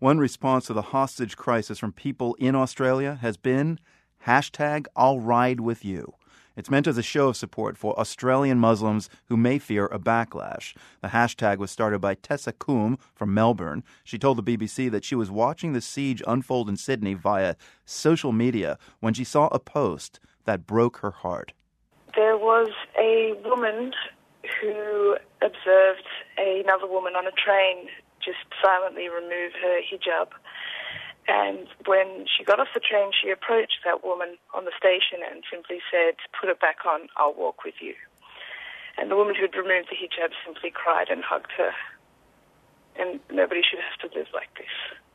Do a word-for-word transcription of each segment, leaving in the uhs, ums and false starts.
One response to the hostage crisis from people in Australia has been hashtag I'll ride with you. It's meant as a show of support for Australian Muslims who may fear a backlash. The hashtag was started by Tessa Coombe from Melbourne. She told the B B C that she was watching the siege unfold in Sydney via social media when she saw a post that broke her heart. There was a woman who observed another woman on a train just silently remove her hijab. And when she got off the train, she approached that woman on the station and simply said, "Put it back on, I'll walk with you." And the woman who had removed the hijab simply cried and hugged her. And nobody should have to live like this.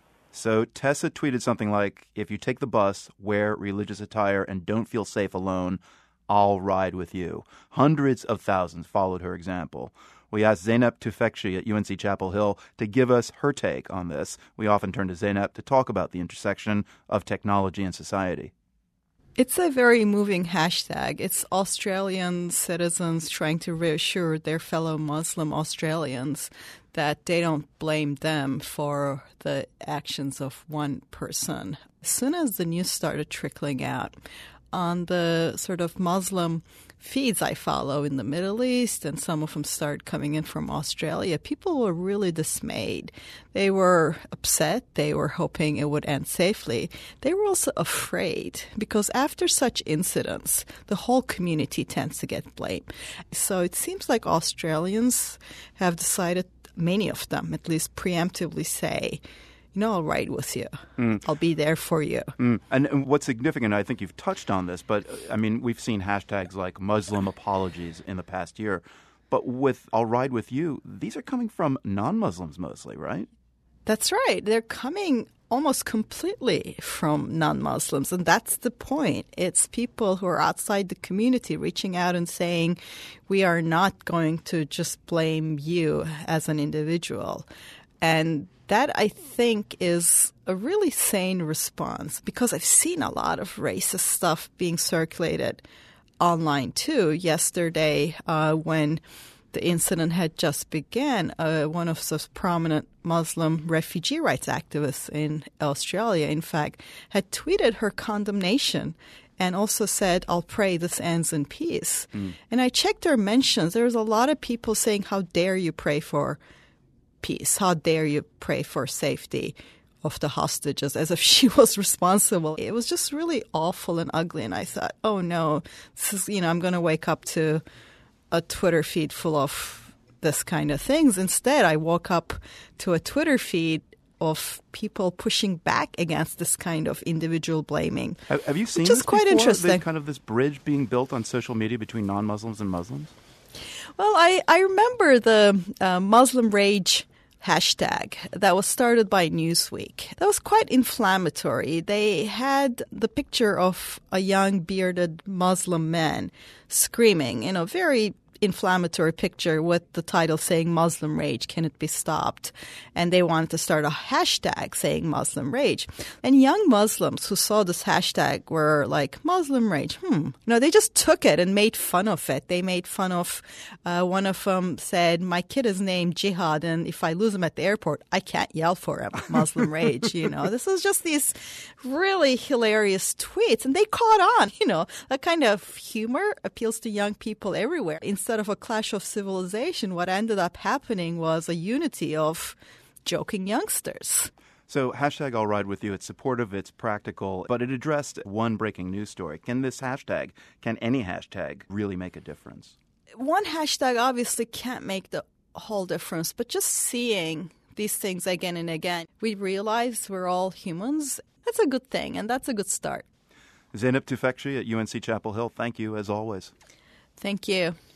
So Tessa tweeted something like, "If you take the bus, wear religious attire, and don't feel safe alone, I'll ride with you." Hundreds of thousands followed her example. We asked Zeynep Tufekci at U N C Chapel Hill to give us her take on this. We often turn to Zeynep to talk about the intersection of technology and society. It's a very moving hashtag. It's Australian citizens trying to reassure their fellow Muslim Australians that they don't blame them for the actions of one person. As soon as the news started trickling out on the sort of Muslim feeds I follow in the Middle East, and some of them started coming in from Australia, people were really dismayed. They were upset. They were hoping it would end safely. They were also afraid because after such incidents, the whole community tends to get blamed. So it seems like Australians have decided, many of them at least preemptively say, you know, I'll ride with you. Mm. I'll be there for you. Mm. And, and what's significant, I think you've touched on this, but I mean, we've seen hashtags like Muslim apologies in the past year. But with I'll ride with you, these are coming from non-Muslims mostly, right? That's right. They're coming almost completely from non-Muslims. And that's the point. It's people who are outside the community reaching out and saying, we are not going to just blame you as an individual. And that, I think, is a really sane response because I've seen a lot of racist stuff being circulated online, too. Yesterday, uh, when the incident had just begun, uh, one of those prominent Muslim refugee rights activists in Australia, in fact, had tweeted her condemnation and also said, I'll pray this ends in peace. Mm. And I checked her mentions. There was a lot of people saying, how dare you pray for peace? How dare you pray for safety of the hostages, as if she was responsible. It was just really awful and ugly. And I thought, oh no, this is, you know, I'm going to wake up to a Twitter feed full of this kind of things. Instead, I woke up to a Twitter feed of people pushing back against this kind of individual blaming. Have, have you seen which is this quite before? interesting. This kind of this bridge being built on social media between non-Muslims and Muslims? Well, I, I remember the uh, Muslim Rage hashtag that was started by Newsweek. That was quite inflammatory. They had the picture of a young bearded Muslim man screaming in a very inflammatory picture with the title saying Muslim Rage, can it be stopped? And they wanted to start a hashtag saying Muslim Rage. And young Muslims who saw this hashtag were like, Muslim Rage, hmm. You know, they just took it and made fun of it. They made fun of, uh, one of them said, my kid is named Jihad, and if I lose him at the airport, I can't yell for him. Muslim Rage, you know. This is just these really hilarious tweets. And they caught on, you know. That kind of humor appeals to young people everywhere. Instead of a clash of civilization, what ended up happening was a unity of joking youngsters. So hashtag I'll ride with you, it's supportive, it's practical, but it addressed one breaking news story. Can this hashtag, can any hashtag really make a difference? One hashtag obviously can't make the whole difference, but just seeing these things again and again, we realize we're all humans. That's a good thing, and that's a good start. Zeynep Tufekci at U N C Chapel Hill, thank you as always. Thank you.